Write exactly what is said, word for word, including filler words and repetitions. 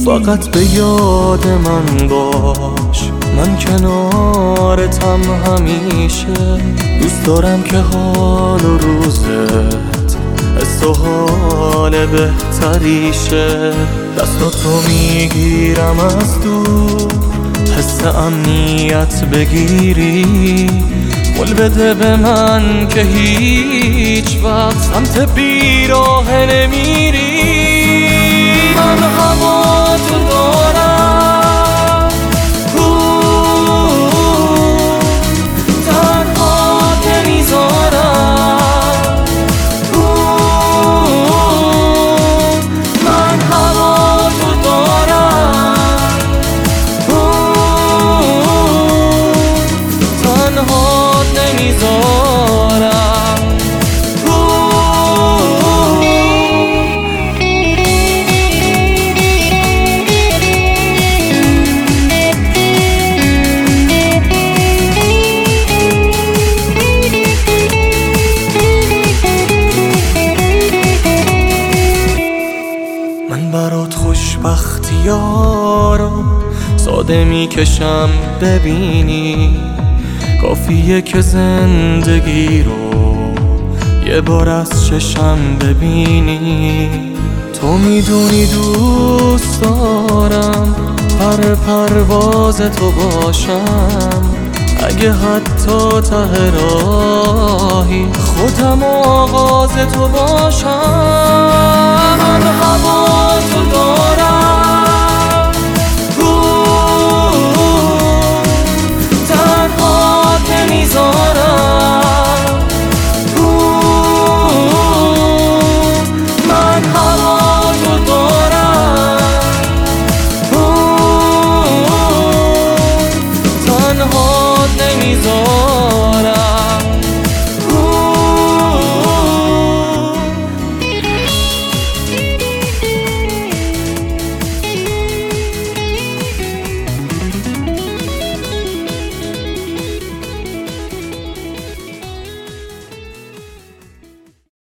فقط به یاد من باش، من کنارتم همیشه. دوست دارم که حال و روزت حس و حال بهتریشه. دستاتو میگیرم از دور، حس امنیت بگیری. قول بده به من که هیچ وقت سمت بیراه نمیری. من هوا تو دارم، تنها نمیذارم. من هوا تو دارم، تنها نمیذارم. من برات خوشبختیارو ساده میکشم ببینی. کافیه که زندگی رو یه بار از چشم ببینی. تو میدونی دوست دارم هر پرواز تو باشم. اگه حتی ته راهی خودم آغاز تو باشم. من هوا تو دارم، تنها نمیذارم. من هوا تو دارم، تنها نمیذارم.